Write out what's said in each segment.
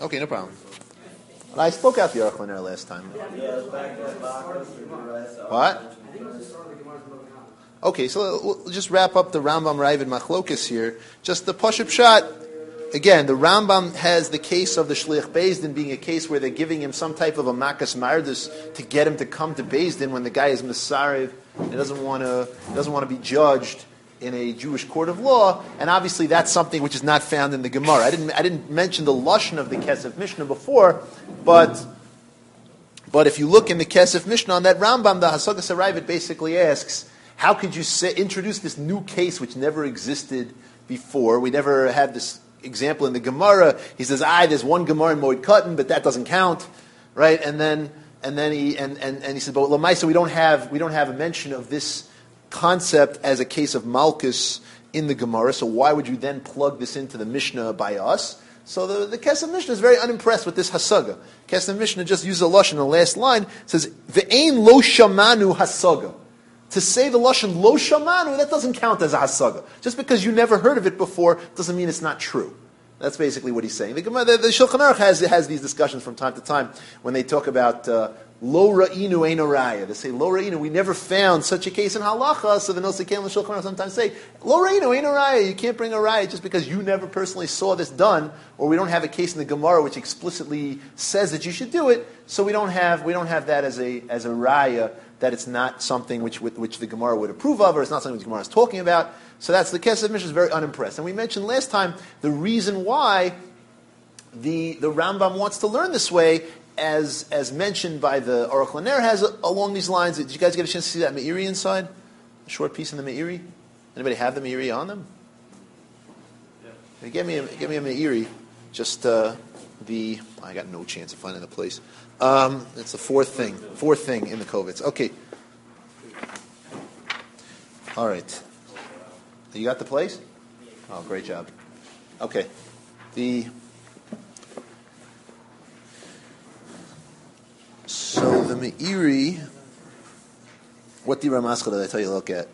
Okay, no problem. I spoke out the Aruch LaNer last time. What? Okay, so we'll just wrap up the Rambam Ravid Machlokas here. Just the Pashup Shot. Again, the Rambam has the case of the Shliach Beis Din being a case where they're giving him some type of a Makas Mardus to get him to come to Beis Din when the guy is Mesarev and doesn't want to be judged in a Jewish court of law, and obviously that's something which is not found in the Gemara. I didn't mention the Lashon of the Kesef Mishnah before, but if you look in the Kesef Mishnah on that Rambam, the Hasagas HaRavid basically asks, how could you introduce this new case which never existed before? We never had this example in the Gemara. He says, there's one Gemara in Moed Katan, but that doesn't count, right? And then he said, but Lamaisa, we don't have a mention of this concept as a case of Malchus in the Gemara, so why would you then plug this into the Mishnah by us? So the Kesef Mishnah is very unimpressed with this Hasaga. Kesef Mishnah just uses a Lashon in the last line, says, Ve'ein lo shamanu Hasaga. To say the Lashon lo shamanu, that doesn't count as a Hasaga. Just because you never heard of it before doesn't mean it's not true. That's basically what he's saying. The Shulchan Aruch has these discussions from time to time when they talk about lo ra'inu ein araya. They say lo ra'inu, we never found such a case in halacha. So the Nosei Kelim Shulchan Aruch sometimes say lo ra'inu ein araya. You can't bring a raya just because you never personally saw this done, or we don't have a case in the Gemara which explicitly says that you should do it. So we don't have that as a raya that it's not something which the Gemara would approve of, or it's not something the Gemara is talking about. So that's the Kesef Mishnah is very unimpressed. And we mentioned last time the reason why the Rambam wants to learn this way, as mentioned by the Aruch LaNer, has along these lines. Did you guys get a chance to see that Meiri inside? A short piece in the Meiri? Anybody have the Meiri on them? Yeah. Give me a Meiri. Just I got no chance of finding the place. It's the fourth thing in the Kovitz. Okay. All right. You got the place? Oh, great job. Okay. So the Meiri, what the Ramaskal did I tell you to look at?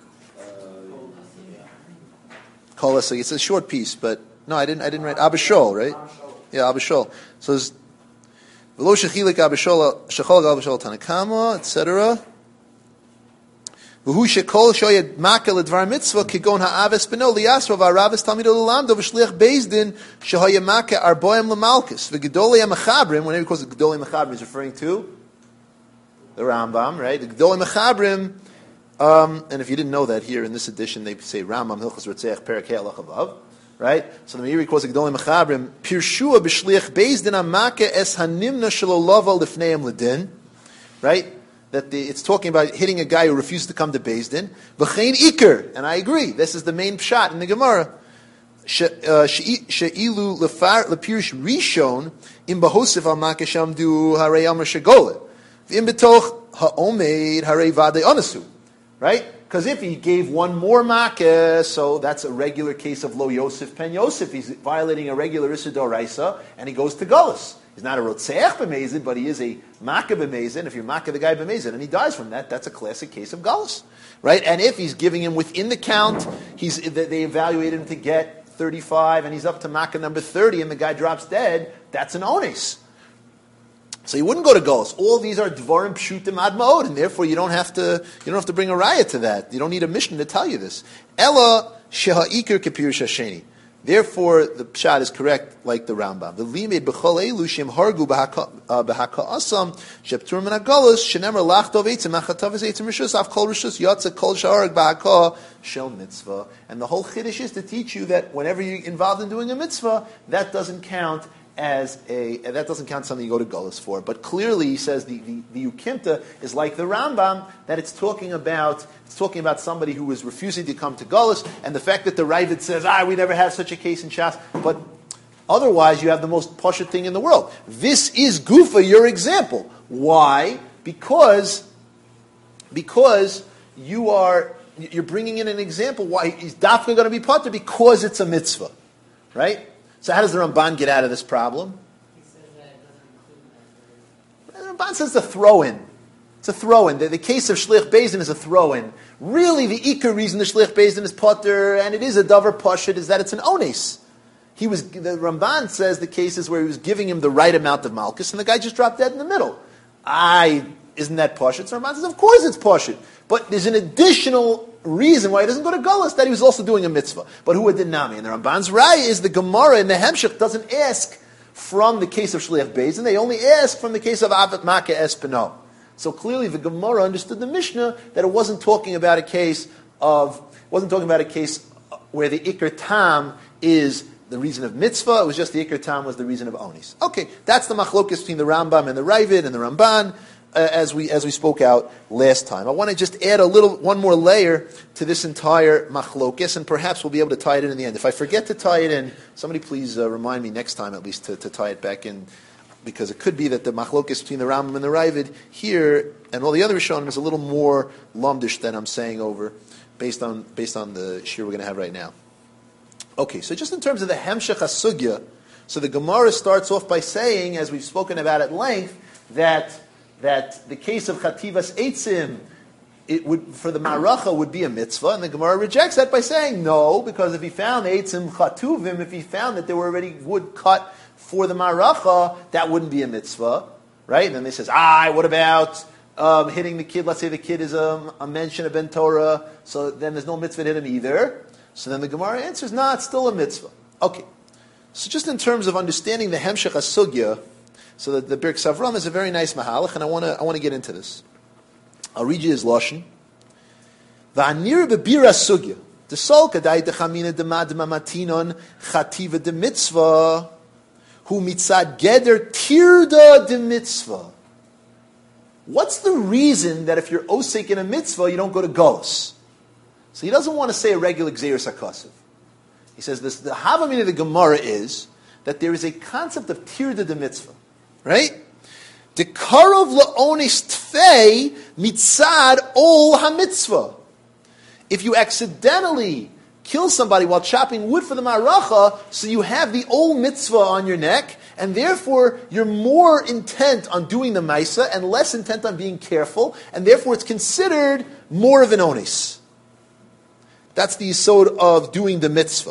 So it's a short piece, but no, I didn't write Abba Shol, right? Yeah, Abba Shol. So it's V'lo shechilik Abba Shol, shechol Abba Shol Tanakama, etc. V'hu shekol shoyed makel edvar mitzvah kigon ha'aves beno liyasro v'araves talmido l'lamdo v'shliach Beis Din shehoye makel arboim l'malchus v'gedolei ha'mechabrim. Whenever he calls it gedolei ha'mechabrim, he's referring to the Rambam, right? The gedolei ha'mechabrim. And if you didn't know that, here in this edition they say Rambam Hilchos Rotzeach Perek Hei Halacha Vav. Right? So the Meiri calls it Gedolei Mechabrim. Pirshua b'shliach Beis Din amake es hanimna shelo lava lifneim ledin. Right? That it's talking about hitting a guy who refuses to come to Beis Din. V'chein iker. And I agree. This is the main pshat in the Gemara. She'ilu lepirish rishon im bahosif amake shamdu harei amar shegole. V'im betoch ha'omeid harei vadei onasu. Right? Because if he gave one more makeh, so that's a regular case of lo Yosef pen Yosef. He's violating a regular Issa Doraisa, and he goes to Gullus. He's not a Rotzeach b'mezid, but he is a makeh b'mezid. If you makeh the guy b'mezid, and he dies from that, that's a classic case of Gullus. Right? And if he's giving him within the count, they evaluated him to get 35, and he's up to makeh number 30, and the guy drops dead, that's an ones. So you wouldn't go to Gullus. All these are dvarim pshutim ad ma'od, and therefore you don't have to bring a raya to that. You don't need a mission to tell you this. Ella sheha'ikir kepirish hasheni. Therefore, the pshat is correct, like the Rambam. The limed b'chol elu shem hargu b'haka'asam sheptur min ha'galus shenemer lachtov eitzim achatav eitzim rishus av kol rishus yatsa kol sha'arg b'haka shel mitzvah. And the whole chiddush is to teach you that whenever you're involved in doing a mitzvah, that doesn't count that doesn't count something you go to Gullus for. But clearly, he says the Ukimta is like the Rambam, that it's talking about somebody who was refusing to come to Gullus, and the fact that the Ravid says, we never have such a case in Shas, but otherwise you have the most poshut thing in the world. This is Gufa, your example. Why? Because you're bringing in an example why he's definitely going to be potter, because it's a mitzvah, right? So how does the Ramban get out of this problem? He says that it doesn't include that. The Ramban says it's a throw-in. It's a throw-in. The case of Shliach Beis Din is a throw-in. Really, the Iker reason the Shliach Beis Din is potter, and it is a davar pashut, is that it's an ones. the Ramban says the cases where he was giving him the right amount of malchus, and the guy just dropped dead in the middle. Isn't that pashut? So Ramban says, of course it's pashut. But there's an additional reason why he doesn't go to Gullus, that he was also doing a mitzvah. But who did Nami? And the Ramban's Raya is the Gemara in the Hemshech doesn't ask from the case of Shliach Beis, and they only ask from the case of Avat Makeh Espino. So clearly the Gemara understood the Mishnah that it wasn't talking about a case where the Iker Tam is the reason of mitzvah, it was just the Iker Tam was the reason of onis. Okay, that's the machlokes between the Rambam and the Ravid and the Ramban, as we spoke out last time. I want to just add one more layer to this entire machlokes, and perhaps we'll be able to tie it in the end. If I forget to tie it in, somebody please remind me next time at least to tie it back in, because it could be that the machlokes between the Rambam and the Ravid here and all the other Rishonim is a little more lumdish than I'm saying over, based on the shir we're going to have right now. Okay, so just in terms of the Hemshech HaSugya, so the Gemara starts off by saying, as we've spoken about at length, that the case of Chativas Eitzim, for the Maracha would be a mitzvah, and the Gemara rejects that by saying no, because if he found Eitzim Chatuvim, if he found that there were already wood cut for the Maracha, that wouldn't be a mitzvah, right? And then they says, what about hitting the kid? Let's say the kid is a mention of Ben Torah, so then there's no mitzvah to hit him either. So then the Gemara answers, it's still a mitzvah. Okay. So just in terms of understanding the Hemshech HaSugya, so that the Birkas Avram is a very nice mahalach, and I want to get into this. I'll read you his lashon. Va'anir bebira sugya, desol kadai dechamina demadma matinon chativa de mitzvah, hu mitzad geder tirda de mitzvah. What's the reason that if you're osek in a mitzvah, you don't go to Golus? So he doesn't want to say a regular Gzeirus HaKasav. He says this, the Havamina of the Gemara is that there is a concept of tirda de mitzvah, right? De karov la'onis tfei mitzad ol ha-mitzvah. If you accidentally kill somebody while chopping wood for the maracha, so you have the old mitzvah on your neck, and therefore you're more intent on doing the maisa and less intent on being careful, and therefore it's considered more of an onis. That's the yisod of doing the mitzvah.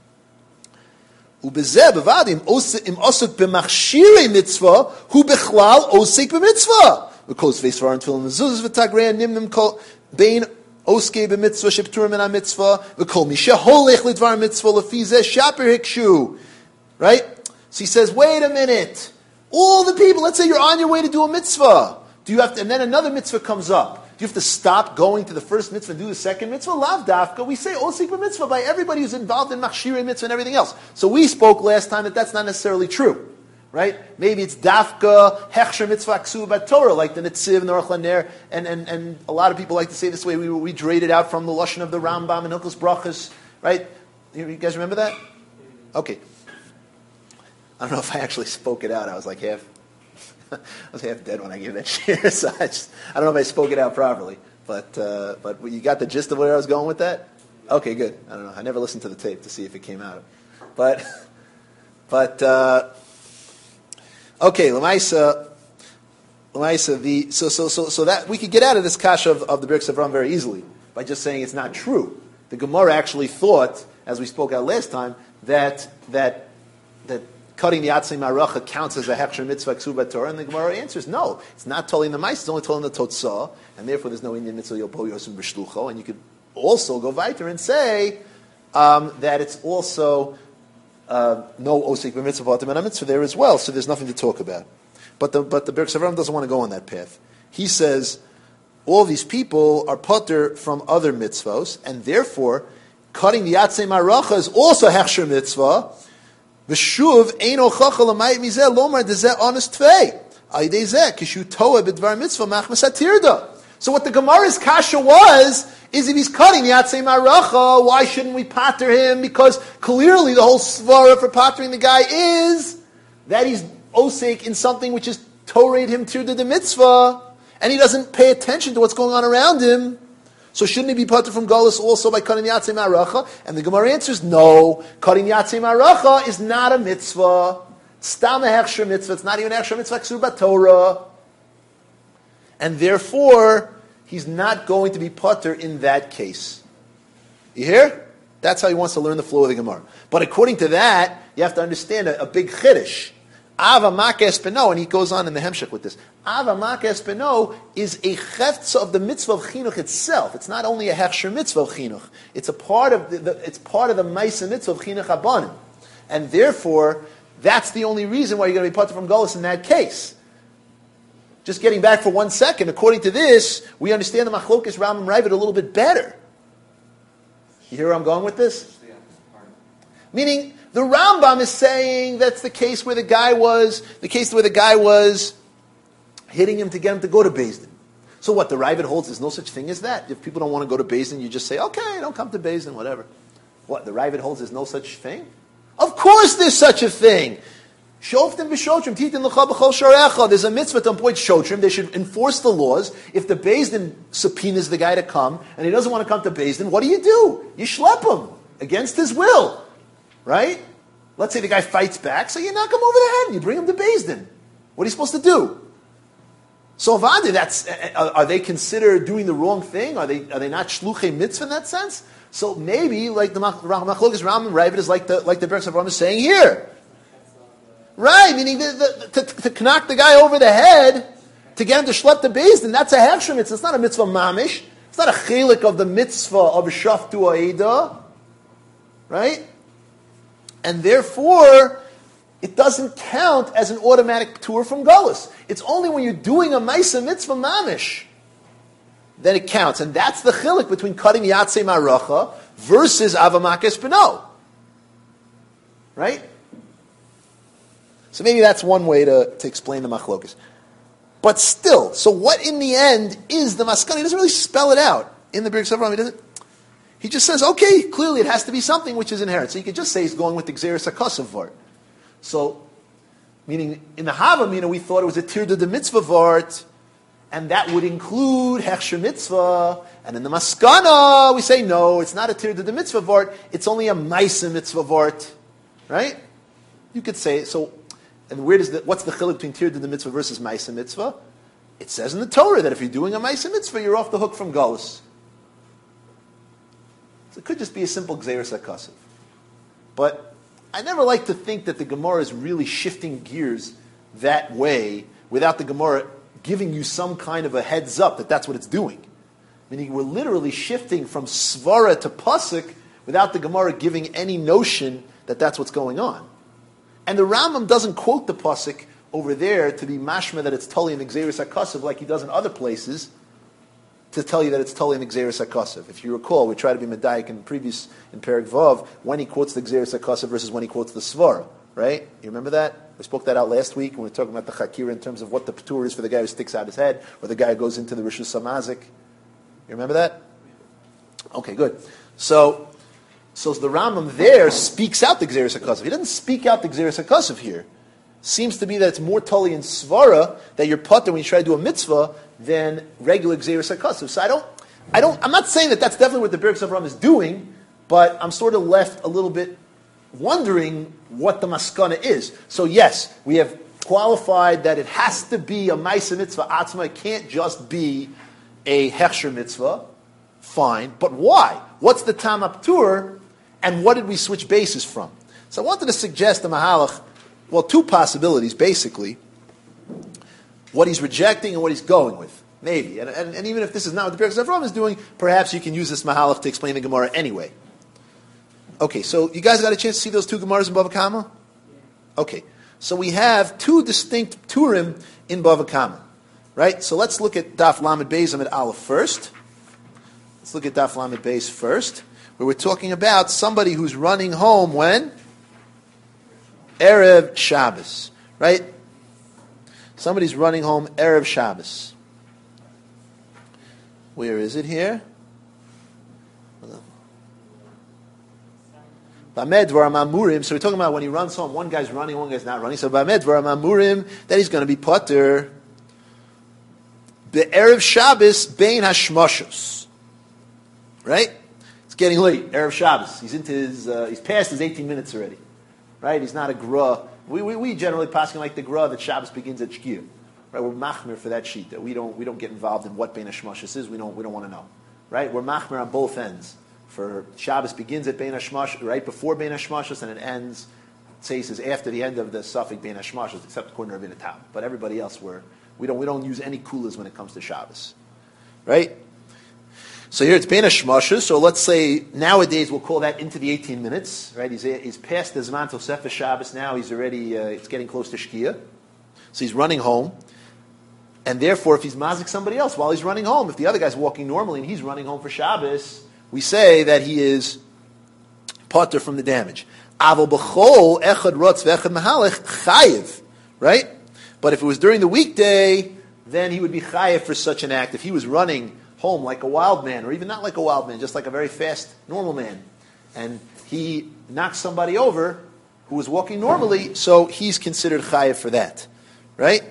Ubezeh bevadim im osuk b'machshirei mitzvah hu bechlal osik b'mitzvah. Because veisvar until mezuzah v'tagrei nimnim kol bein oskei b'mitzvah shepturim min ha-mitzvah v'kol misha holech lidvar mitzvah lefi zeh shaper hikshu. Right? So he says, wait a minute. All the people, let's say you're on your way to do a mitzvah. And then another mitzvah comes up. Do you have to stop going to the first mitzvah and do the second mitzvah? Lav dafka. We say osik b'mitzvah by everybody who's involved in machshirei mitzvah and everything else. So we spoke last time that that's not necessarily true, right? Maybe it's dafka hechsher mitzvah ksuv b'Torah, like the Netziv and the Aruch LaNer, and a lot of people like to say this way. We dreid it out from the lashon of the Rambam and Hilchos Brachos, right? You guys remember that? Okay. I don't know if I actually spoke it out. I was half dead when I gave that share, so I don't know if I spoke it out properly. But you got the gist of where I was going with that? Okay, good. I don't know. I never listened to the tape to see if it came out. Okay, L'maisa, so that we could get out of this kasha of the Birkas Avram very easily by just saying it's not true. The Gemara actually thought, as we spoke out last time, that cutting the Atzei Maracha counts as a hechsher mitzvah ksuba Torah, and the Gemara answers no. It's not telling the mice; it's only telling the totzah, and therefore there's no Indian mitzvah yopo yosim b'shlucho. And you could also go weiter and say that it's also no osik b'mitzvah v'atim and mitzvah there as well. So there's nothing to talk about. But the Birkas Avram doesn't want to go on that path. He says all these people are potter from other mitzvos, and therefore cutting the Atzei Maracha is also hechsher mitzvah. V'shuv ein ochacha l'mayit mizeh lomar dezeh honest tvei. Aydei zeh kishu toa b'dvar mitzvah machmas hatirda. So what the Gemara's kasha was, is if he's cutting the Atzei Maracha, why shouldn't we pater him? Because clearly the whole svara for patering the guy is that he's osek in something which is torayed him tirda de mitzvah, and he doesn't pay attention to what's going on around him. So shouldn't he be pater from Golus also by cutting the Atzei Maracha? And the Gemara answers, no. Cutting the Atzei Maracha is not a mitzvah. Stam a hechsher mitzvah. It's not even a hechsher mitzvah ksuba Torah. And therefore, he's not going to be pater in that case. You hear? That's how he wants to learn the flow of the Gemara. But according to that, you have to understand a big chiddush. Ava makes beno, and he goes on in the Hemshech with this. Ava makes beno is a cheftza of the mitzvah of chinuch itself. It's not only a hechsher mitzvah of chinuch. It's a part of it's part of the ma'aseh mitzvah of chinuch abanim, and therefore that's the only reason why you're going to be parted from Golus in that case. Just getting back for 1 second, according to this, we understand the Machlokes Rambam Ravid a little bit better. You hear where I'm going with this? Meaning, the Rambam is saying that's the case where the guy was hitting him to get him to go to Beis Din. So what, the Ravid holds there's no such thing as that? If people don't want to go to Beis Din, you just say, okay, don't come to Beis Din, whatever. What, the Ravid holds there's no such thing? Of course there's such a thing! Shoftim b'shotrim, titin l'cha b'chol sharecha. There's a mitzvah to appoint shotrim. They should enforce the laws. If the Beis Din subpoenas the guy to come, and he doesn't want to come to Beis Din, what do? You schlep him against his will. Right? Let's say the guy fights back, so you knock him over the head and you bring him to Beis Din. What are you supposed to do? So Avadi, are they considered doing the wrong thing? Are they not shluchei mitzvah in that sense? So maybe like the Machlokes Rambam Ravid is like the Berachos Avraham is saying here. Right, meaning to knock the guy over the head, to get him to schlep the Beis Din, that's a hechsher mitzvah. It's not a mitzvah mamish. It's not a chelik of the mitzvah of shaftu ha'eda. Right? And therefore, it doesn't count as an automatic tour from Golus. It's only when you're doing a ma'aseh mitzvah mamish that it counts. And that's the chilik between cutting yatzei maracha versus avamakes beno. Right? So maybe that's one way to explain the machlokas. But still, so what in the end is the maskana? He doesn't really spell it out in the Berachos Avraham. He just says, okay, clearly it has to be something which is inherent. So you could just say he's going with the Gzeres HaKosav Vart. So, meaning, in the Havamina, we thought it was a Tirda de Mitzvah Vart, and that would include Hechsher Mitzvah. And in the Maskana, we say, no, it's not a Tirda de Mitzvah Vart, it's only a Maisa Mitzvah Vart. Right? You could say, so, and what's the chiluk between Tirda de Mitzvah versus Maisa Mitzvah? It says in the Torah that if you're doing a Maisa Mitzvah, you're off the hook from Golus. So it could just be a simple Gzeres HaKosav. But I never like to think that the Gemara is really shifting gears that way without the Gemara giving you some kind of a heads up that that's what it's doing. Meaning we're literally shifting from Svara to Pasuk without the Gemara giving any notion that that's what's going on. And the Rambam doesn't quote the Pasuk over there to be mashma that it's totally in the Gzeres HaKosav like he does in other places, to tell you that it's totally in the Gzeres HaKosav. If you recall, we tried to be medayik in Perek Vav, when he quotes the Gzeres HaKosav versus when he quotes the Svara, right? You remember that? We spoke that out last week when we were talking about the Chakira in terms of what the Patur is for the guy who sticks out his head, or the guy who goes into the Rishus Hamazik. You remember that? Okay, good. So the Rambam there speaks out the Gzeres HaKosav. He doesn't speak out the Gzeres HaKosav here. Seems to be that it's more totally in Svara that you're putter when you try to do a mitzvah than regular Gzeres HaKosav. So I'm not saying that that's definitely what the Berachos Avraham is doing, but I'm sort of left a little bit wondering what the maskana is. So yes, we have qualified that it has to be a Maisa Mitzvah Atzma. It can't just be a Hechsher Mitzvah. Fine. But why? What's the Tam Aptur, and what did we switch bases from? So I wanted to suggest the Mahalach, well, two possibilities, basically. What he's rejecting and what he's going with. Maybe. And even if this is not what the Berachos Avraham is doing, perhaps you can use this Mahalach to explain the Gemara anyway. Okay, so you guys got a chance to see those two Gemaras in Bava Kama? Okay. So we have two distinct Turim in Bava Kama. Right? So let's look at Daf Lamed Beis Amid Aleph first. Let's look at Daf Lamed Beis first, where we're talking about somebody who's running home when? Erev Shabbos. Right? Somebody's running home Erev Shabbos. Where is it here? Bamed Dvaram Amurim. So we're talking about when he runs home, one guy's running, one guy's not running. So Bamed Dvaram Amurim, that he's going to be potter. The Erev Shabbos Bein Hashmoshos. Right? It's getting late. Erev Shabbos. He's past his 18 minutes already. Right? He's not a gra. We generally pass him like the gra that Shabbos begins at Shkia. Right? We're machmir for that sheet. That we don't get involved in what Bein Hashmoshos is. We don't want to know. Right? We're machmir on both ends. For Shabbos begins at Bein Hashmoshos, right before Bein Hashmoshos, and it ends Tzeis is after the end of the Safek Bein Hashmashos, except according to Ravina Tam. But everybody else, we don't use any kulas when it comes to Shabbos. Right? So here it's Bein Hashmashos, so let's say nowadays we'll call that into the 18 minutes. Right? He's past the Zman Tosefes Shabbos now, he's already, it's getting close to Shkia. So he's running home. And therefore, if he's mazik somebody else while he's running home, if the other guy's walking normally and he's running home for Shabbos, we say that he is potter from the damage. Aval b'chol echad rotz ve'echad mahalech chayiv, right? But if it was during the weekday, then he would be chayiv for such an act. If he was running home like a wild man, or even not like a wild man, just like a very fast, normal man, and he knocks somebody over who was walking normally, so he's considered chayiv for that, right?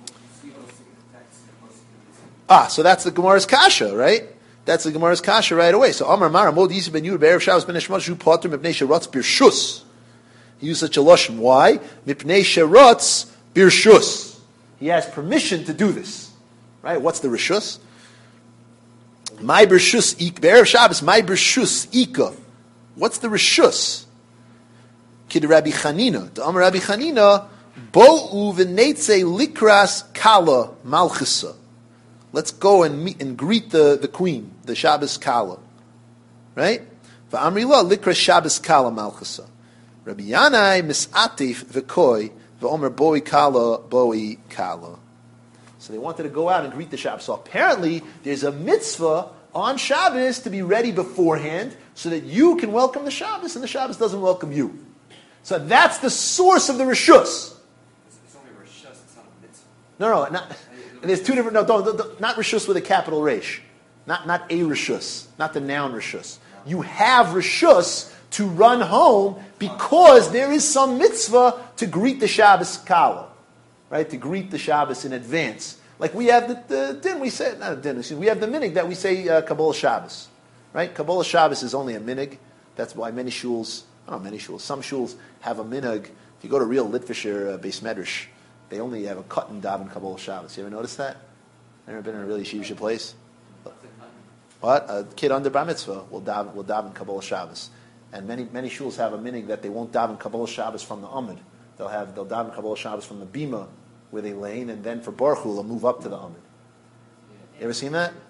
So that's the Gemara's kasha, right? That's the Gemara's kasha right away. So Amar Mara Mod Yisi ben Yud Be'erev Shabbos ben Hashmashos Shu Potter Mipnei Sherotz Birshus. He used such a lashon. Why? Mipnei Sherotz Birshus. He has permission to do this, right? What's the rishus? My Birshus Be'erev Shabbos. My Birshus Ika. What's the rishus? Kid Rabbi Chanina. The Amar Rabbi Chanina Bo'u v'neitze likras kala malchisa. Let's go and meet and greet the queen, the Shabbos Kala. Right? V'amri la likra Shabbos Kala malchasa. Rabbi Yanai misatif v'koi v'omer boi kala. So they wanted to go out and greet the Shabbos. So apparently there's a mitzvah on Shabbos to be ready beforehand so that you can welcome the Shabbos and the Shabbos doesn't welcome you. So that's the source of the rishus. It's only rishus, it's not a mitzvah. No, not... And there's two different, not rishus with a capital resh. Not a rishus. Not the noun rishus. You have rishus to run home because there is some mitzvah to greet the Shabbos Kala. Right? To greet the Shabbos in advance. Like we have the din, we say, not a din, we have the minig that we say Kabbalah Shabbos. Right? Kabbalah Shabbos is only a minig. That's why many shuls, some shuls have a minig. If you go to real Litvisher Beis Medrash, they only have a cut and daven Kabbalah Shabbos. You ever notice that? Ever been in a really yeshivish place? What? A kid under bar mitzvah will daven Kabbalah Shabbos. And many shuls have a minig that they won't daven Kabbalah Shabbos from the Amud. They'll daven Kabbalah Shabbos from the Bima where they lane, and then for Baruch Hu, they'll move up to the Amud. You ever seen that?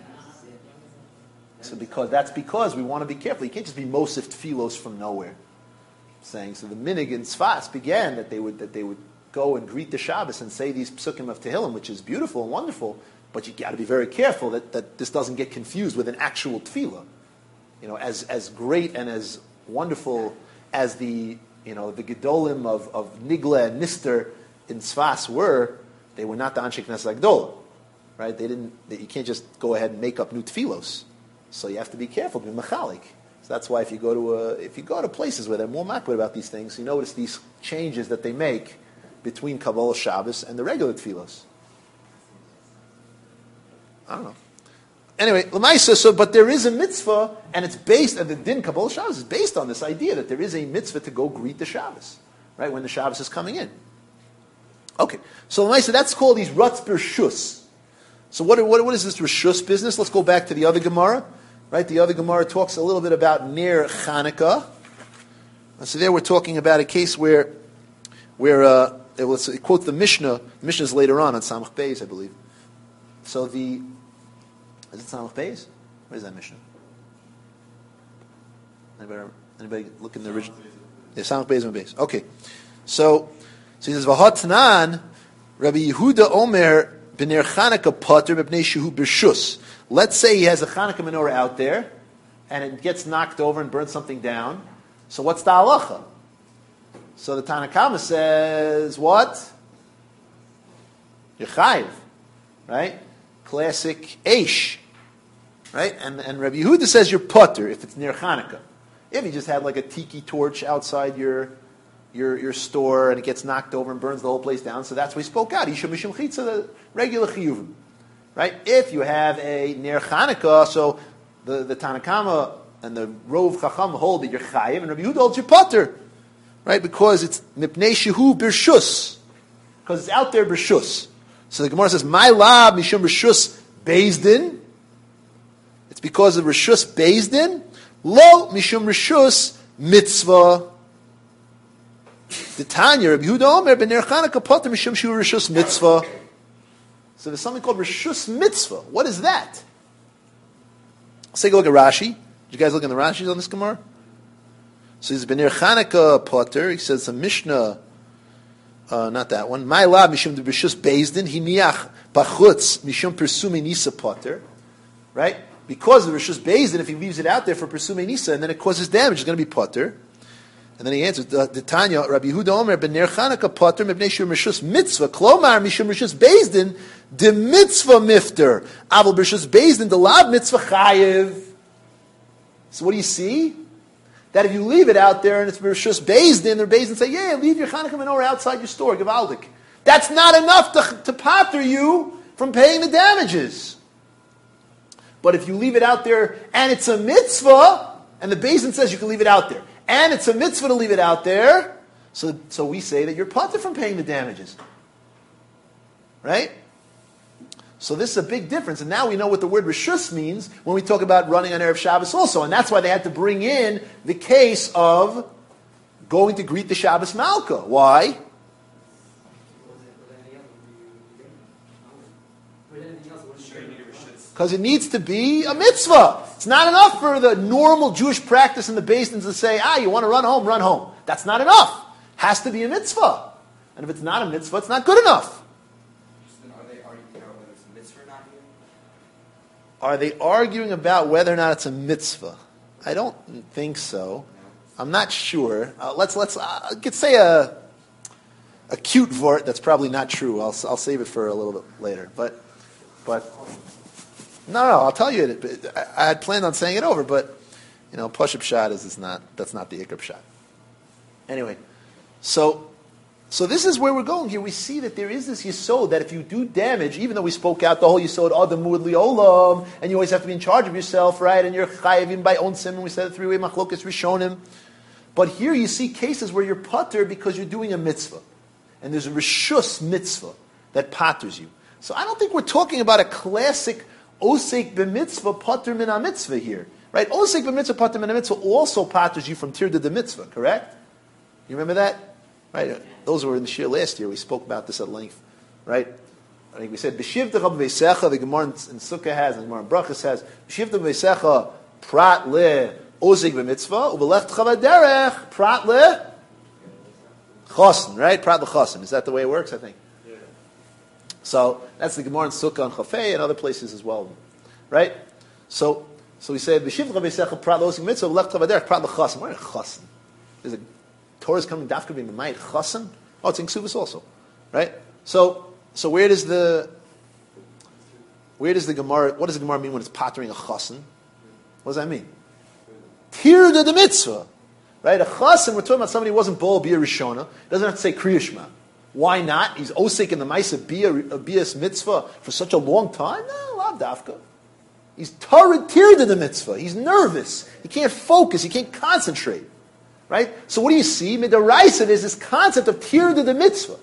So that's because we want to be careful. You can't just be Mosif Tfilos from nowhere. Saying so the minig in Tzfas began that they would go and greet the Shabbos and say these psukim of Tehillim, which is beautiful and wonderful, but you got to be very careful that this doesn't get confused with an actual tefillah. You know, as great and as wonderful as the Gedolim of Nigla and Nister in Tzfas were, they were not the Anshe Knesset Agdola, right? You can't just go ahead and make up new tefillos. So you have to be careful to be machalik. So that's why if you go to places where they're more makbid about these things, you notice these changes that they make between Kabbalah Shabbos and the regular tefillos. I don't know. Anyway, Lamaisa, but there is a mitzvah, and it's based, and the din Kabbalah Shabbos is based on this idea that there is a mitzvah to go greet the Shabbos, right, when the Shabbos is coming in. Okay, so Lamaisa, that's called these Ratz Birshus. So what is this Rishus business? Let's go back to the other Gemara, right? The other Gemara talks a little bit about Ner Chanukah. So there we're talking about a case where let's quote the Mishnah. The Mishnah is later on Samach Beis, I believe. So is it Samach Beis? Where is that Mishnah? Anybody look in the original? Yeah, Samach Beis and Beis. Okay. So he says, V'hatnan, Rabbi Yehuda Omer, B'ner Chanukah Potter, B'nei Shehu B'shus. Let's say he has a Chanukah menorah out there, and it gets knocked over and burns something down. So what's the halacha? So the Tanna Kama says, what? You're chayiv, right? Classic Eish, right? And Rabbi Yehuda says you're potter if it's near Chanukah. If you just had like a tiki torch outside your store and it gets knocked over and burns the whole place down, so that's what he spoke out. Isha mishum chitza, the regular chiyuvim, right? If you have a near Chanukah, so the Tanna Kama and the Rov Chacham hold that you're chayiv, and Rabbi Yehuda holds you're potter. Right, because it's mipnei shehu birshus, because it's out there birshus. So the Gemara says, "My lab mishum birshus bezdin." It's because of rishus bezdin. Lo mishum rishus mitzvah. The Tanya, Rabbi Yehuda Omer, ben Ner Chanukah potter mishum shu rishus mitzvah. So there's something called rishus mitzvah. What is that? Let's take a look at Rashi. Did you guys look in the Rashis on this Gemara? So he's ben Ner Chanukah potter. He says a Mishnah, not that one. My lab mishum de rishus bezdin hiniach bachutz mishum persumi nisa potter. Right? Because of rishus bezdin, if he leaves it out there for persumi nisa, and then it causes damage, it's going to be potter. And then he answers, the Tanya, Rabbi Yehuda Omer, ben Ner Chanukah potter mebnei shur rishus mitzvah, klomar mishum rishus bezdin, de mitzvah mifter, aval rishus bezdin, de lav mitzvah chayiv. So what do you see? That if you leave it out there and it's rishus bezdin, the bezdin say, yeah, leave your Chanukah menorah outside your store, givaldik. That's not enough to potter you from paying the damages. But if you leave it out there and it's a mitzvah, and the bezdin says you can leave it out there, and it's a mitzvah to leave it out there, so we say that you're potter from paying the damages. Right? So this is a big difference, and now we know what the word rishus means when we talk about running on Erev Shabbos also, and that's why they had to bring in the case of going to greet the Shabbos Malka. Why? Because it needs to be a mitzvah. It's not enough for the normal Jewish practice in the basins to say, you want to run home, run home. That's not enough. Has to be a mitzvah. And if it's not a mitzvah, it's not good enough. Are they arguing about whether it's a mitzvah or not here? Are they arguing about whether or not it's a mitzvah? I don't think so. I'm not sure. Let's say a cute vort that's probably not true. I'll save it for a little bit later. But no, I'll tell you. I had planned on saying it over, but push-up shot that's not the ikr shot. Anyway, so this is where we're going here. We see that there is this yesod that if you do damage, even though we spoke out the whole yesod adam muad liolam, and you always have to be in charge of yourself, right? And you're chayavim by onsim, and we said the three-way machlokas rishonim. But here you see cases where you're pater because you're doing a mitzvah, and there's a rishus mitzvah that paters you. So I don't think we're talking about a classic osek b'mitzvah pater min mitzvah here, right? Osek b'mitzvah pater min mitzvah also paters you from tirda de mitzvah, correct? You remember that? Right? Those were in the shir last year. We spoke about this at length, right? I think we said b'shivtecha b'veisecha. The Gemara in Sukkah has, and the Gemara in Brachas has b'shivtecha b'veisecha prat le osek b'mitzvah u'b'lechtecha b'derech prat le chosin. Right? Prat le chosin. Is that the way it works? I think. Yeah. So that's the Gemara in Sukkah and Chafei and other places as well, right? So we said b'shivtecha b'veisecha prat le osek b'mitzvah u'b'lechtecha b'derech prat le chosin. What is chosin? There's a Torah's coming dafka being the might chasen. Oh, it's in Ksubas also, right? So where does the Gemara? What does the Gemara mean when it's pattering a chasen? What does that mean? Tirda the mitzvah, right? A chasen. We're talking about somebody who wasn't bol bia rishona. Doesn't have to say kriya shema. Why not? He's osik in the ma'isa bias mitzvah for such a long time. No, lav dafka. He's tirda the mitzvah. He's nervous. He can't focus. He can't concentrate. Right? So what do you see? Midaraisa is this concept of tirda de mitzvah.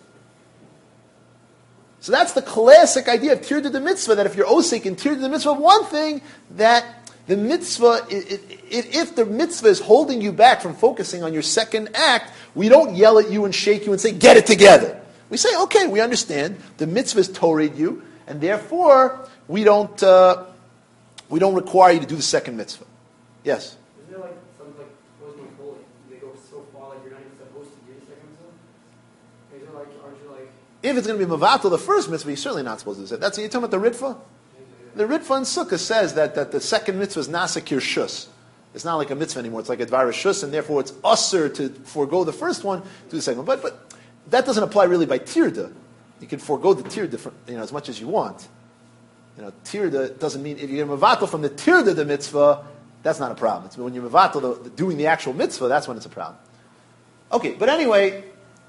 So that's the classic idea of tirda de mitzvah, that if you're osik in tirda de mitzvah, one thing that the mitzvah, if the mitzvah is holding you back from focusing on your second act, we don't yell at you and shake you and say, get it together. We say, okay, we understand. The mitzvah has torrid you, and therefore we don't require you to do the second mitzvah. Yes? Is there like something like they go so far like you're not even supposed to do the second mitzvah? Is there like, aren't you like? If it's going to be mavatal, the first mitzvah, you're certainly not supposed to do that. That's, you're talking about the Ritva? The Ritva in Sukkah says that the second mitzvah is nasakir shus. It's not like a mitzvah anymore. It's like a dvar shus, and therefore it's usher to forego the first one, do the second one. But that doesn't apply really by tirda. You can forego the tirda as much as you want. Tirda doesn't mean, if you're mavatal from the tirda the mitzvah, that's not a problem. It's when you're mavatal, doing the actual mitzvah, that's when it's a problem. Okay, but anyway,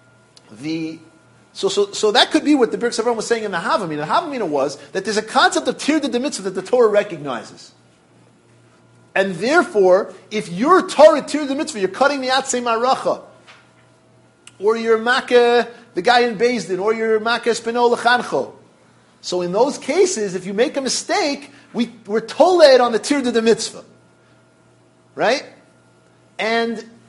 so that could be what the Birkas Avram was saying in the Havamina. The Havamina was that there's a concept of tirda de mitzvah that the Torah recognizes. And therefore, if you're Torah tirda de mitzvah, you're cutting the atzei maracha, or you're makeh, the guy in Beis Din, or you're makeh spino lechancho. So in those cases, if you make a mistake, we're toled on the tirda de mitzvah. Right? And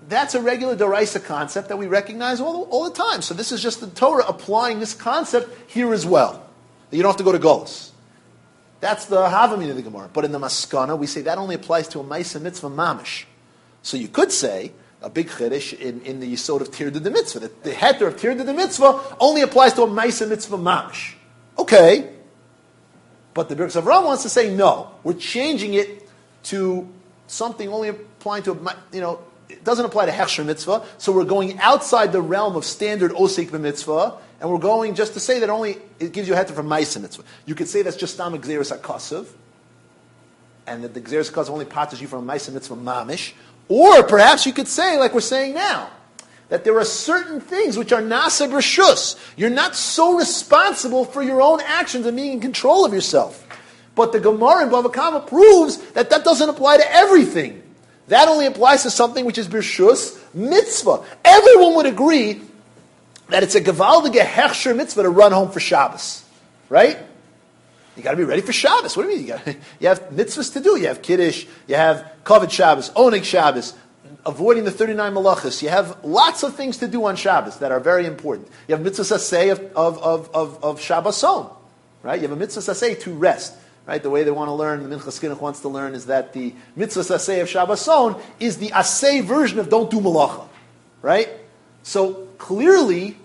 that's a regular Doraisa concept that we recognize all the time. So this is just the Torah applying this concept here as well. You don't have to go to Golus. That's the Havamina of the Gemara. But in the Maskana, we say that only applies to a Maisa Mitzvah Mamish. So you could say, a big Chiddush in the Yisod of Tirda de Mitzvah, that the Heter of Tirda de Mitzvah only applies to a Maisa Mitzvah Mamish. Okay. But the Birkas Avram wants to say, no, we're changing it to something only applying to, it doesn't apply to Hechsher Mitzvah, so we're going outside the realm of standard Osik Mitzvah, and we're going just to say that it gives you a heter from Maisa Mitzvah. You could say that's just Stam Gzeres HaKasav, and that the Gzeres HaKasav only patters you from Maisa Mitzvah Mamish, or perhaps you could say, like we're saying now, that there are certain things which are Nasa B'Reshus. You're not so responsible for your own actions and being in control of yourself. But the Gemara in Bava Kama proves that doesn't apply to everything. That only applies to something which is B'Reshus Mitzvah. Everyone would agree that it's a Gevaldige Hechsher Mitzvah to run home for Shabbos. Right? You got to be ready for Shabbos. What do you mean? You have mitzvahs to do. You have Kiddush, you have Kavod Shabbos, Oneg Shabbos, avoiding the 39 malachas. You have lots of things to do on Shabbos that are very important. You have mitzvah saseh of Shabboson, right? You have a mitzvah saseh to rest, right? The way they want to learn, the Minchas Chinuch wants to learn, is that the mitzvah saseh of Shabboson is the aseh version of don't do malacha, right? So clearly,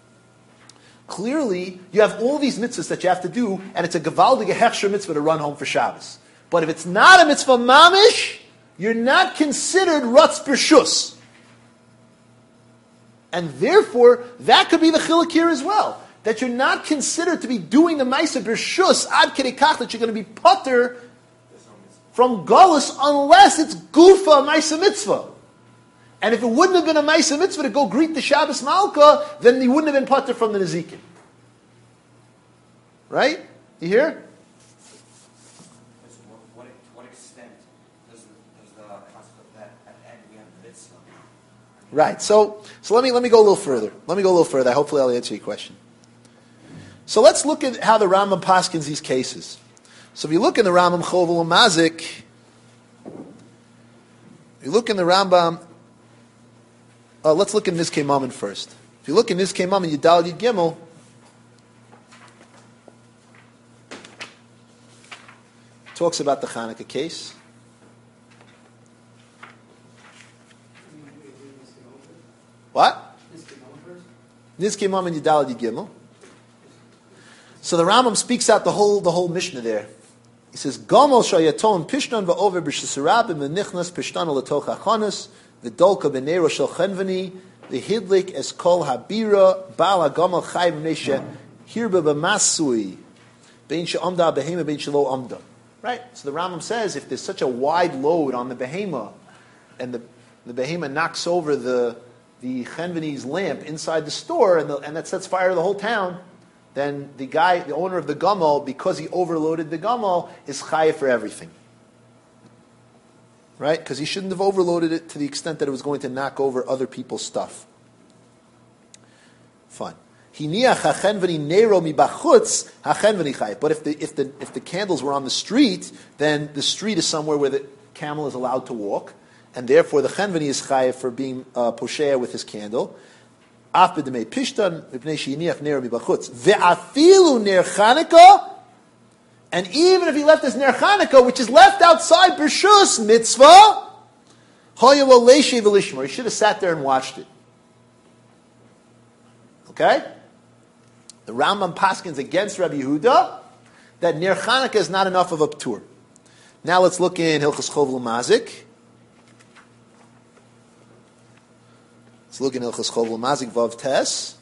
you have all these mitzvahs that you have to do, and it's a gevaldige hechsher mitzvah to run home for Shabbos. But if it's not a mitzvah mamish, you're not considered Ratz B'Reshus. And therefore, that could be the chiluk here as well. That you're not considered to be doing the Maisa B'Reshus ad kedei kach that you're going to be pater from Galus unless it's Gufa Maisa Mitzvah. And if it wouldn't have been a Maisa Mitzvah to go greet the Shabbos Malka, then you wouldn't have been pater from the Nezikin. Right? You hear? Right. So let me go a little further. Hopefully I'll answer your question. So let's look at how the Rambam paskins these cases. So if you look in the Rambam Chovel Umazik, let's look in Nizkei Mammon first. If you look in Nizkei Mammon, Yudal Yud Gimel, talks about the Chanukah case. What? Nizkei Mammon Yudal Yud Gimel. So the Rambam speaks out the whole Mishnah there. He says, Gomel shayaton pishtan va'over b'shesarabim v'nichnas pishtan l'toch hachanas v'dolka b'neiro shel chenvani v'hidlik es kol habira ba'al ha'gomel chay b'meshe hirba b'masui bein she'amda behema bein shelo amda. Right? So the Rambam says if there's such a wide load on the behema and the behema knocks over the chenvani's lamp inside the store and that sets fire to the whole town, then the owner of the Gamal, because he overloaded the Gamal, is chayav for everything. Right? Because he shouldn't have overloaded it to the extent that it was going to knock over other people's stuff. Fine. But if the candles were on the street, then the street is somewhere where the camel is allowed to walk, and therefore the chenvani is chayav for being poshea with his candle. And even if he left his ner Chanukah, which is left outside B'Reshus mitzvah, he should have sat there and watched it. Okay? The Rambam paskins against Rabbi Yehuda that ner Chanukah is not enough of a ptur. Now let's look in Hilchos Chovel Mazik. Let's look in Hilchos Chovel Mazik Vav Tes.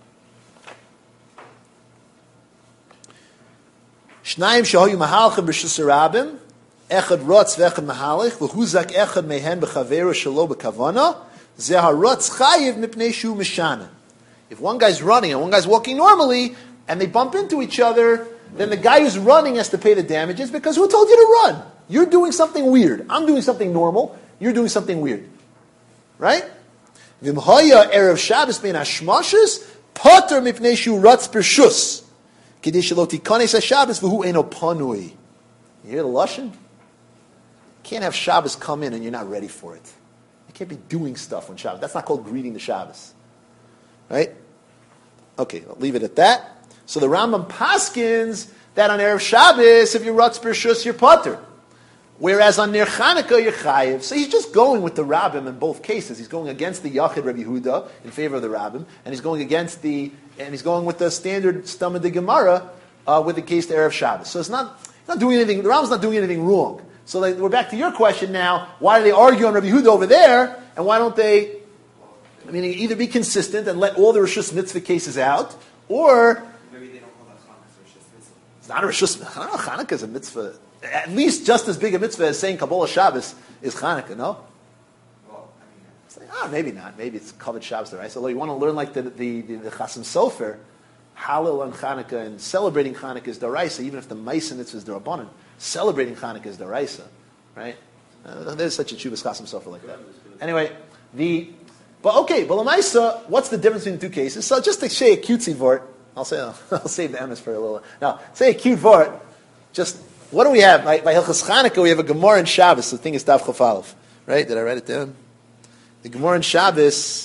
Shnayim shehoyu mahalchim b'shus rabim, echad rotz v'echad mahalich, v'huzak echad mehen b'chaveru shelo b'kavana, zeh harotz chayiv mipnei shu mishana. If one guy's running and one guy's walking normally, and they bump into each other, then the guy who's running has to pay the damages, because who told you to run? You're doing something weird. I'm doing something normal. You're doing something weird. Right? V'mhoya erev Shabbos bein hashmashos pater mipnei shu ratz b'reshus kedei shelo tikanes haShabbos v'hu eino panui. You hear the lashon? You can't have Shabbos come in and you're not ready for it. You can't be doing stuff on Shabbos. That's not called greeting the Shabbos. Right? Okay, I'll leave it at that. So the Rambam paskins that on Erev Shabbos, if you rutz b'rshus, you're potter. Whereas on Ner Chanukah, you're chayiv. So he's just going with the Rabbim in both cases. He's going against the Yachid Rabbi Yehuda in favor of the Rabbim, and he's going with the standard Stam of the Gemara with the case to Erev Shabbos. So it's not doing anything. The Rambam's not doing anything wrong. So we're back to your question now. Why do they argue on Rabbi Yehuda over there, and why don't they? I mean, either be consistent and let all the Rishus Mitzvah cases out, or Maybe they don't call that Chanukah Rishus Mitzvah. it's not a Rishus. I don't know. Chanukah is a mitzvah. At least just as big a mitzvah as saying Kabbalah Shabbos is Chanukah, no? Well, I mean, It's like, maybe not. Maybe it's covered Shabbos, right? So although you want to learn like the Chasam Sofer, Hallel on Chanukah and celebrating Chanukah is Daraisa, even if the Maisa mitzvah is Darabanan, celebrating Chanukah is Daraisa, right? There's such a Chubas Chasam Sofer like that. Anyway, but the Maisa, what's the difference between the two cases? So just to say a cutesy vort, I'll save the emes for a little. Now, say a cute vort, just, what do we have? By Hilchas Chanukah, we have a Gemara in Shabbos. The thing is Tav Chaf Aleph. Right? Did I write it down? The Gemara in Shabbos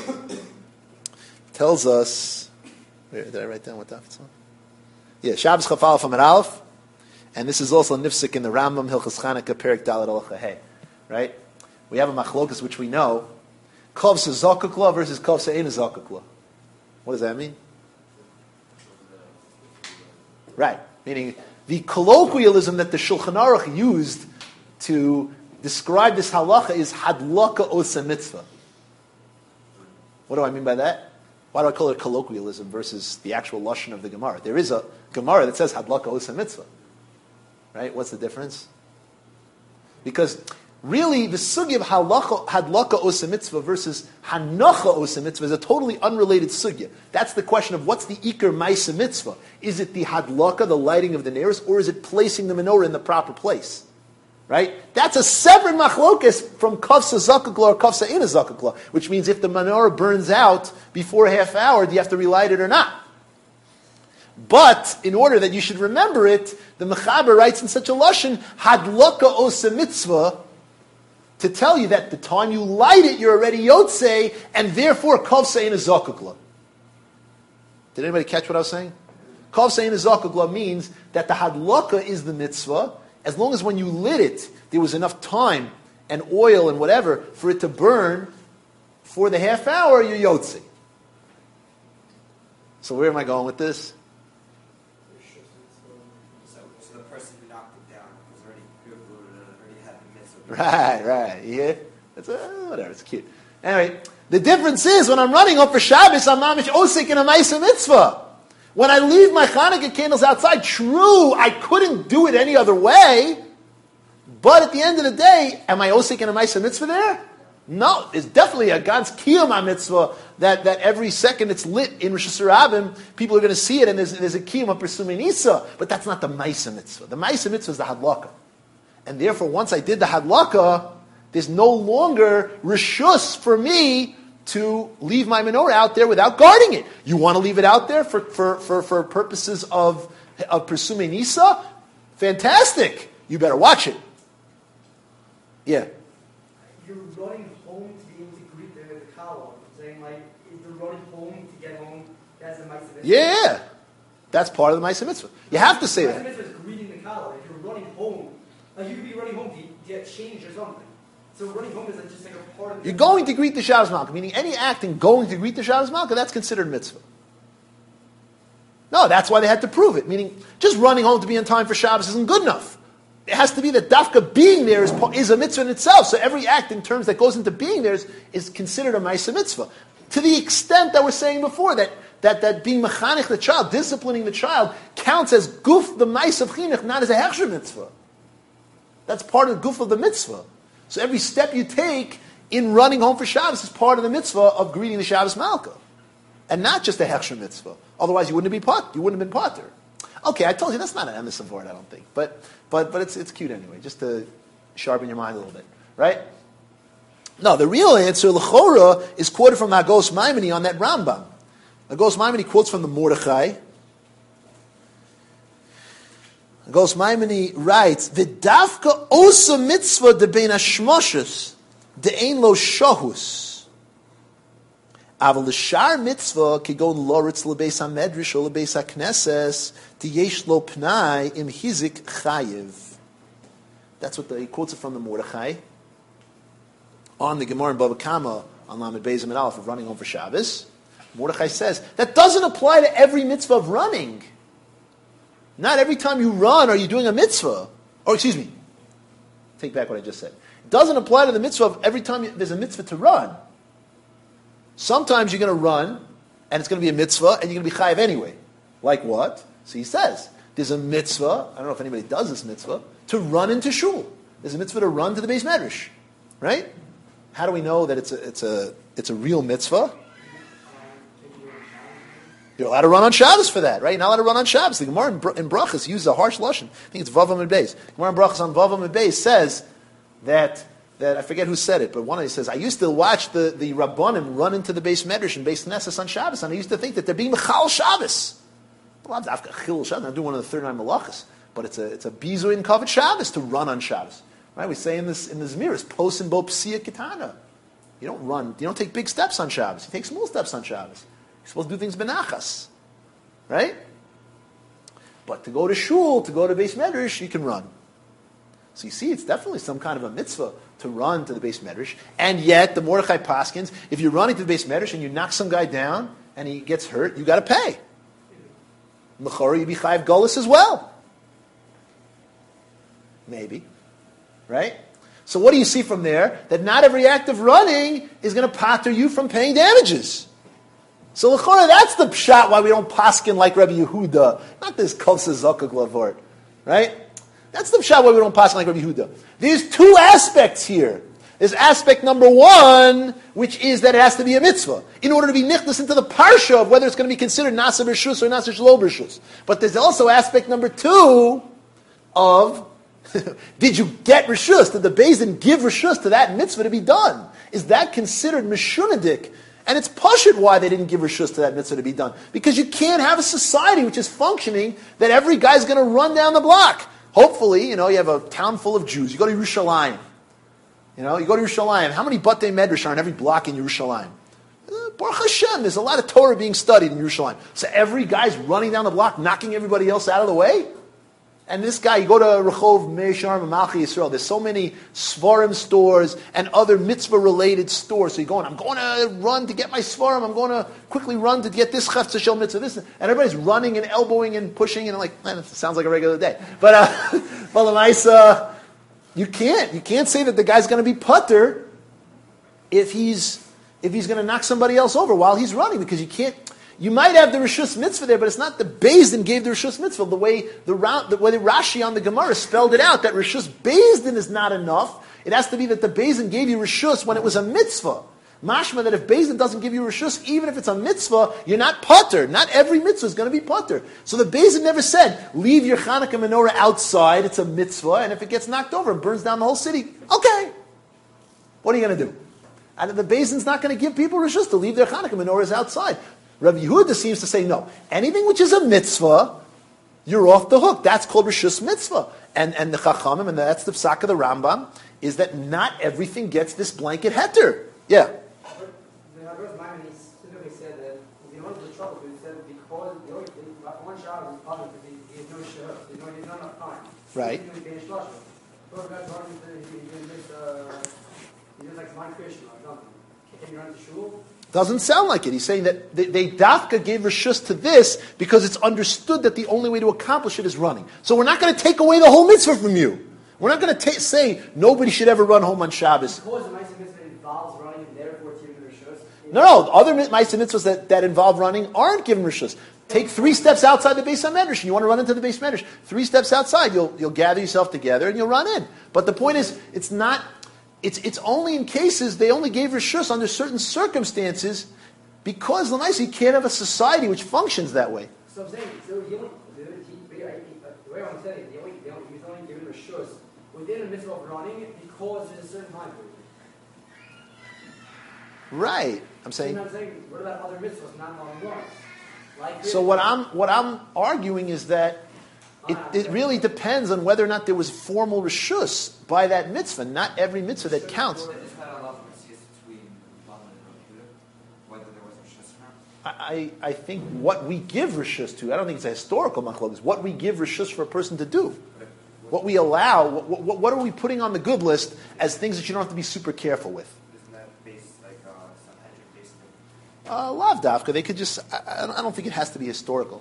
tells us, did I write down what Tav it's on? Yeah, Shabbos Chaf Aleph Amar Aleph. And this is also nifsik in the Rambam Hilchas Chanukah Perik Dalet Halacha Hey. Right? We have a machlokas which we know. Kov Zakukla versus Kov Se'ein Zakukla. What does that mean? Right. Meaning, the colloquialism that the Shulchan Aruch used to describe this halacha is hadlaka osa mitzvah. What do I mean by that? Why do I call it colloquialism versus the actual lashon of the Gemara? There is a Gemara that says hadlaka osa mitzvah. Right? What's the difference? Because really, the sugi of hadlaka osa mitzvah versus hanacha osa mitzvah is a totally unrelated sugya. That's the question of what's the ikar ma'isa mitzvah. Is it the hadlaka, the lighting of the neiros, or is it placing the menorah in the proper place? Right? That's a separate machlokas from kafsa zakukla or kafsa ina zakukla, which means if the menorah burns out before a half hour, do you have to relight it or not? But in order that you should remember it, the Mechaber writes in such a lashon, hadlaka osa mitzvah, to tell you that the time you light it, you're already yotzei, and therefore kav se'ein zakukla. Did anybody catch what I was saying? Kav se'ein zakukla means that the hadlaka is the mitzvah, as long as when you lit it, there was enough time and oil and whatever for it to burn for the half hour, you're yotzei. So where am I going with this? so the person who knocked it down was already had the mitzvah. Right, yeah. That's whatever, it's cute. Anyway, the difference is when I'm running up for Shabbos, I'm mamish osik in a ma'isa mitzvah. When I leave my Chanukah candles outside, true, I couldn't do it any other way, but at the end of the day, am I osik in a ma'isa mitzvah there? No, it's definitely a God's kiyum mitzvah that every second it's lit in Rosh Hashanah, people are going to see it, and there's a kiyum of Persumei Nisa, but that's not the ma'isa mitzvah. The ma'isa mitzvah is the hadlaka. And therefore, once I did the hadlaka, there's no longer rishus for me to leave my menorah out there without guarding it. You want to leave it out there for purposes of Persumei Nisa? Fantastic. You better watch it. Yeah. You're running home to be able to greet the kala. Saying like, if you're running home to get home, that's the ma'isa mitzvah. Yeah. That's part of the ma'isa mitzvah. You have to say Ma'isa that. mitzvah is greeting the kala. If you're running home, like you could be running home to get changed or something. So running home is like just like a part of the... You're going to greet the Shabbos Malka, meaning any act in going to greet the Shabbos Malka, that's considered mitzvah. No, that's why they had to prove it, meaning just running home to be in time for Shabbos isn't good enough. It has to be that dafka being there is a mitzvah in itself. So every act in terms that goes into being there is considered a ma'isa mitzvah. To the extent that we're saying before, that being mechanech the child, disciplining the child, counts as guf the ma'isa of chinuch, not as a hechsher mitzvah. That's part of the guf of the mitzvah. So every step you take in running home for Shabbos is part of the mitzvah of greeting the Shabbos Malka. And not just a hechsher mitzvah. Otherwise you wouldn't have been potter. Okay, I told you that's not an emes of word, I don't think. But it's cute anyway, just to sharpen your mind a little bit. Right? No, the real answer, l'chora, is quoted from Agos Maimoni on that Rambam. Agos Maimoni quotes from the Mordechai. Agos Maimoni writes, "V'davka osa mitzvah de bein hashmoshes de'ein lo shahus. Aval l'shar mitzvah kigon loritz lebeis hamedrash or lebeis hakneses tiyesh lo pnai im hizik chayiv. That's what he quotes it from the Mordechai on the Gemara in Bava Kama on Lamed Beis and Aleph of running home for Shabbos. Mordechai says that doesn't apply to every mitzvah of running. Not every time you run are you doing a mitzvah. Or excuse me, take back what I just said. It doesn't apply to the mitzvah of every time there's a mitzvah to run. Sometimes you're going to run and it's going to be a mitzvah and you're going to be chayiv anyway. Like what? So he says there's a mitzvah. I don't know if anybody does this mitzvah to run into shul. There's a mitzvah to run to the Beis Medrash, right? How do we know that it's a real mitzvah? You're allowed to run on Shabbos for that, right? You're not allowed to run on Shabbos. The Gemara in Brachas uses a harsh lashon. I think it's Vavam and Beis. Gemara in Brachas on Vavam and Beis says that I forget who said it, but one of them says, I used to watch the Rabbanim run into the Beis Medrash and Beis Knesses on Shabbos, and I used to think that they're being Mechal Shabbos. Well, I'm doing one of the 39 Malachas, but it's a bizu in Kavod Shabbos to run on Shabbos. Right? We say in the Zmiris, Pos and Bo Psiya Kitana. You don't run, you don't take big steps on Shabbos. You take small steps on Shabbos. You're supposed to do things benachas. Right? But to go to shul, to go to Beis Medrash, you can run. So you see, it's definitely some kind of a mitzvah to run to the Beis Medrash. And yet, the Mordechai Paskins, if you're running to the Beis Medrash and you knock some guy down and he gets hurt, you got to pay. L'chora, you be chayiv golus as well. Maybe. Right? So what do you see from there? That not every act of running is going to pater you from paying damages. So l'chora, that's the pshat why we don't paskin like Rabbi Yehuda. Not this koseh zakuk lavort. Right? That's the pshat why we don't paskin like Rabbi Yehuda. There's two aspects here. There's aspect number one, which is that it has to be a mitzvah in order to be nichnas into the parsha of whether it's going to be considered nasa b'rshus or nasa shelo b'rshus. But there's also aspect number two of did you get reshus? Did the Beis Din give reshus to that mitzvah to be done? Is that considered mishunadik? And it's pashut why they didn't give reshus to that mitzvah to be done. Because you can't have a society which is functioning that every guy's going to run down the block. Hopefully, you have a town full of Jews. You go to Yerushalayim. You go to Yerushalayim. How many Batei Medrash are on every block in Yerushalayim? Baruch Hashem, there's a lot of Torah being studied in Yerushalayim. So every guy's running down the block, knocking everybody else out of the way? And this guy, you go to Rehov Meir Sharm and Malchi Yisrael, there's so many Svarim stores and other mitzvah-related stores. So I'm going to run to get my Svarim, I'm going to quickly run to get this Chafetz Shel mitzvah, this, and everybody's running and elbowing and pushing, and I'm like, man, it sounds like a regular day. But Lamaisa, you can't say that the guy's going to be putter if he's going to knock somebody else over while he's running, because you might have the Rishus Mitzvah there, but it's not the Beis Din gave the Rishus Mitzvah. The way the Rashi on the Gemara spelled it out, that Rishus Beis Din is not enough. It has to be that the Beis Din gave you Rishus when it was a mitzvah. Mashma, that if Beis Din doesn't give you Rishus, even if it's a mitzvah, you're not putter. Not every mitzvah is going to be putter. So the Beis Din never said, leave your Chanukah menorah outside, it's a mitzvah, and if it gets knocked over and burns down the whole city, okay. What are you going to do? And the Beis Din's not going to give people Rishus to leave their Chanukah menorahs outside. Rabbi Yehuda seems to say, no, anything which is a mitzvah, you're off the hook. That's called Rishus Mitzvah. And the Chachamim, and that's the Psak of the Rambam, is that not everything gets this blanket heter. Yeah. But the Rabbi Maimon specifically said that the only trouble is that because one child is public, there's no shah, there's not enough time. Right. He's finished lashon. So if that's running, he's like my Krishna or something. Can you run to shul? Doesn't sound like it. He's saying that they dafka gave reshus to this because it's understood that the only way to accomplish it is running. So we're not going to take away the whole mitzvah from you. We're not going to say nobody should ever run home on Shabbos. Because the Ma'aseh Mitzvah involves running and therefore it's given reshus. No, other Ma'aseh Mitzvahs that involve running aren't given reshus. Take 3 steps outside the Beis HaMedrash, and you want to run into the Beis Medrash. 3 steps outside, you'll gather yourself together and you'll run in. But the point is, it's not. It's only in cases they only gave reshus under certain circumstances, because l'maisa you can't have a society which functions that way. So I'm saying, the way I'm saying it, he's only given reshus within a mitzvah of running because there's a certain time period. Right. I'm saying. You know what I'm saying? What about other mitzvahs not long ones? Like so what I'm arguing is that it really depends on whether or not there was formal reshus by that mitzvah. Not every mitzvah that counts. It's not allowed I think what we give rishus to, I don't think it's a historical machlokes, what we give rishus for a person to do. What we allow, what are we putting on the good list as things that you don't have to be super careful with? Isn't that based like Sanhedrin based? Lav dafka, they could just, I don't think it has to be historical.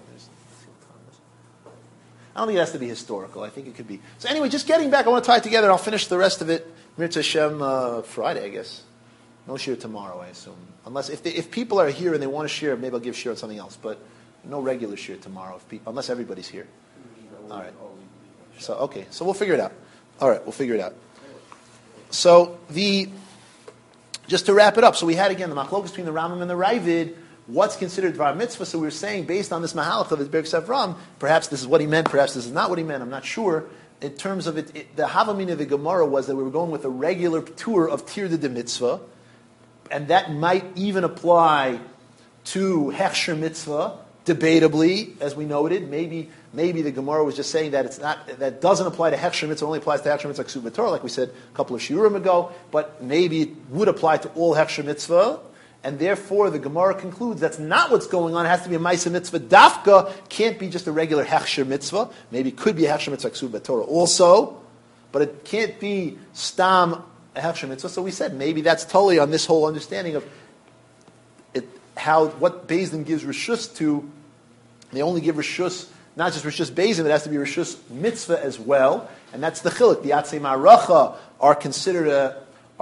I don't think it has to be historical. I think it could be. So anyway, just getting back, I want to tie it together. I'll finish the rest of it. Mirza Hashem Friday, I guess. No shir tomorrow, I assume. Unless if people are here and they want to share, maybe I'll give shir on something else. But no regular shir tomorrow, unless everybody's here. All right. So okay, so we'll figure it out. All right, we'll figure it out. So just to wrap it up, so we had again the machlokas between the Rambam and the Ravid. What's considered dvar mitzvah? So we were saying, based on this mahalach of Berg Savram, perhaps this is what he meant, perhaps this is not what he meant. I'm not sure. In terms of it the Havamina of the Gemara was that we were going with a regular tour of tirda de mitzvah, and that might even apply to hechsher mitzvah. Debatably, as we noted, maybe the Gemara was just saying that it's not, that doesn't apply to hechsher mitzvah, only applies to hechsher mitzvah like Ksuv Torah, like we said a couple of shiurim ago. But maybe it would apply to all hechsher mitzvah. And therefore, the Gemara concludes that's not what's going on. It has to be a Maisa mitzvah. Dafka can't be just a regular hechsher mitzvah. Maybe it could be a hechsher mitzvah Ksuv Torah also, but it can't be stam a hechsher mitzvah. So we said maybe that's totally on this whole understanding of it, how what Beis Din gives rishus to. They only give rishus, not just rishus Beis Din, it has to be rishus mitzvah as well, and that's the chiluk. The atzei maracha are considered a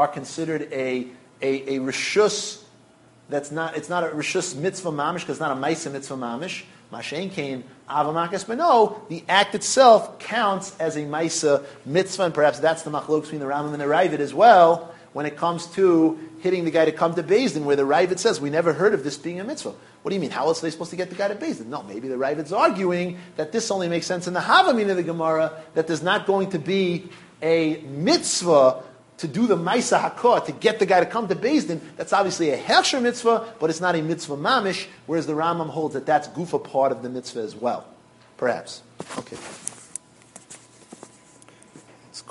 rishus. It's not a rishus mitzvah mamish because it's not a ma'isa mitzvah mamish. Mashen kain avamakas, but no, the act itself counts as a ma'isa mitzvah, and perhaps that's the machlok between the Rambam and the Ravid as well when it comes to hitting the guy to come to Beis Din, where the Ravid says we never heard of this being a mitzvah. What do you mean? How else are they supposed to get the guy to Beis Din? No, maybe the Ravid's arguing that this only makes sense in the Havamina of the Gemara, that there's not going to be a mitzvah to do the Maisa Hakah, to get the guy to come to Beis Din. That's obviously a Hechsher mitzvah, but it's not a mitzvah mamish, whereas the Rambam holds that that's gufa part of the mitzvah as well. Perhaps. Okay.